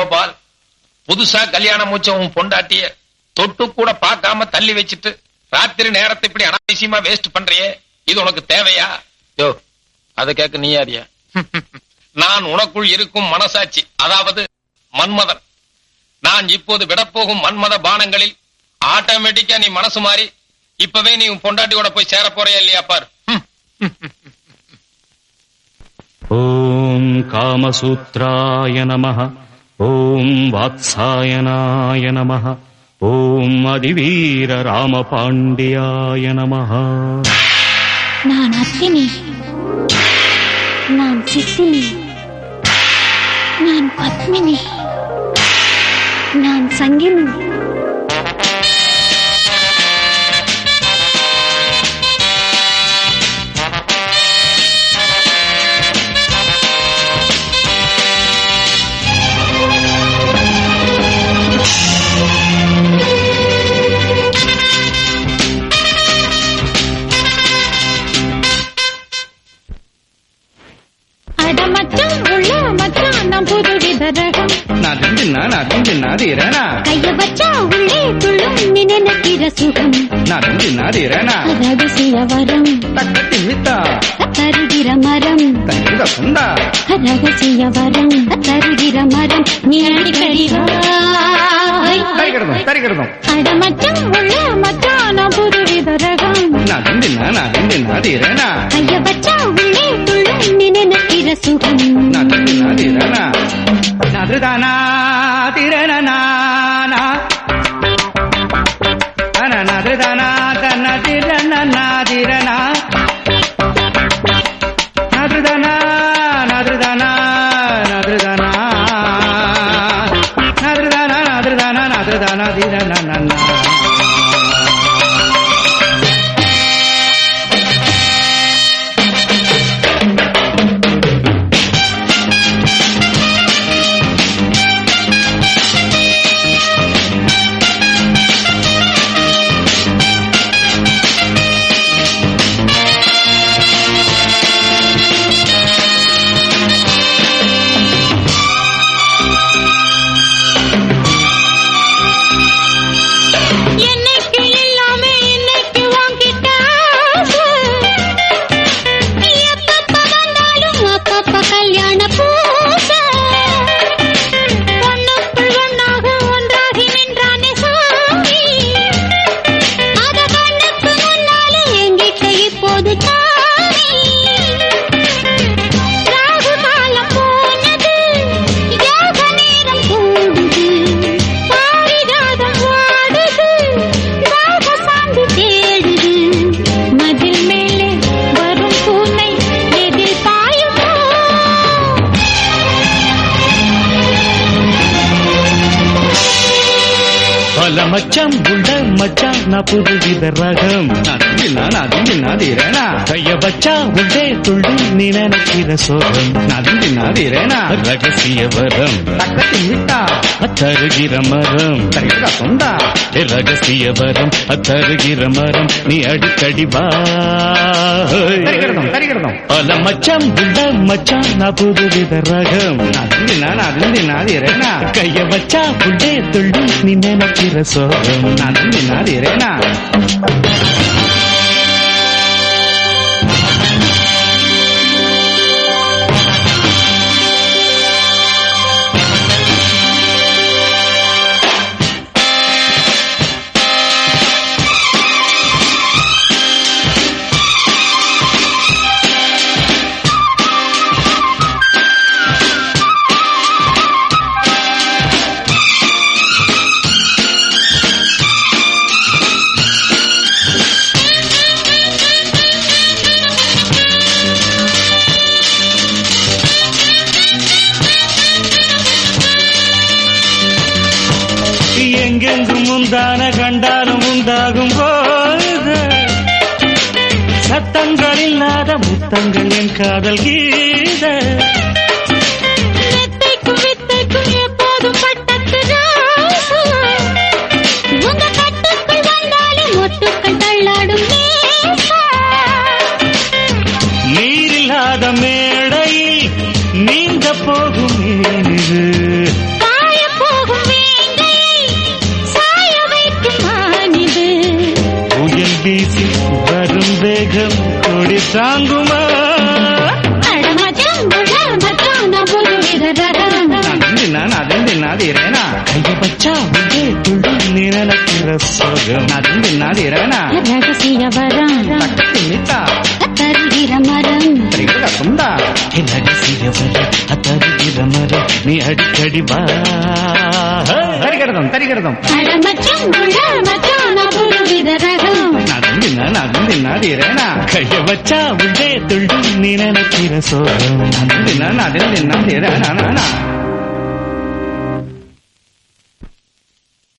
கோபால், புதுசா கல்யாணம் மூச்ச உன் பொண்டாட்டிய தொட்டு கூட பார்க்காம தள்ளி வச்சுட்டு ராத்திரி நேரத்தை இப்படி அனாவசியமா வேஸ்ட் பண்றியே, இது உனக்கு தேவையா? யோ, அதை கேட்க நீ யாரியா? நான் உனக்குள் இருக்கும் மனசாட்சி, அதாவது மன்மதன். நான் இப்போது விடப்போகும் மன்மத பானங்களில் ஆட்டோமேட்டிக்கா நீ மனசு மாறி இப்பவே நீ உன் பொண்டாட்டியோட போய் சேர போறியா இல்லையா பார். ஓம் காமசூத்ராய நமஹ, ஓம் வாத்சாயனாய நமஹ, ஓம் அதிவீர ராமபாண்டியாய நமஹ. நான் அத்தினி, நான் சித்தினி, நான் பத்மினி, நான் சங்கினி. கைய வச்சா உள்ளே துள்ளும் நினைக்கிற சுகம், ரகசிய வரம் தருகிற மரம், ரகசிய வரம் தருகிற மரம், நீ அடிக்கடி அடமச்சம் உள்ள மச்சான புதுவித ரகம், கைய வச்சா உள்ளே துள்ளும் நினைக்கிற சுகம். நதுதானா திரணனா நதுதானா தன திரணனா திரணா நதுதானா நதுதானா நதுதானா நதுதானா நதுதானா நதுதானா திரணனா. மச்சம் உள்ள மச்சான புதுவித ரகம், கைய வச்சா உள்ளே துள்ளும் நீ நினைக்கிற சோகம், ரகசிய வரம் தருகிற மரம், ரகசிய வரம் தருகிற மரம், நீ அடிக்கடி வா. பல மச்சம் உள்ள மச்சான புதுவித ரகம், கைய வச்சா உள்ளே துள்ளும் நீ நினைக்கிற சோகம். எங்கெங்கும் முந்தான கண்டாலும் உண்டாகும் போது சத்தங்கள் இல்லாத முத்தங்கள் என் காதல் கீத. எப்போதும் பட்டத்து உங்க கட்டுக்குள் வந்தாலும் ஒட்டுக்கள் தள்ளாடும் நீரில்லாத மேடையில் நீந்த போகும் இது. காய வீசி வரும் வேகம் கொடி தாங்குமா నాదిన్నాదిరేనా கைய வச்சா உள்ளே துள்ளி நினைக்கிற சோகம் నాదిన్నాదిరేనా ரகசிய வரம் తిమ్మితా தருகிற மரம் త్రిగుల కుందా ரகசிய வர அத்தருகிற மர நீ அடிக்கடி வா తరిగడదాం அடமச்சம் மச்சான புதுவித ரகம் నాదిన్నాదిరేనా கைய வச்சா உள்ளே துள்ளி நினைக்கிற சோகம் నాదిన్నాదిరేనా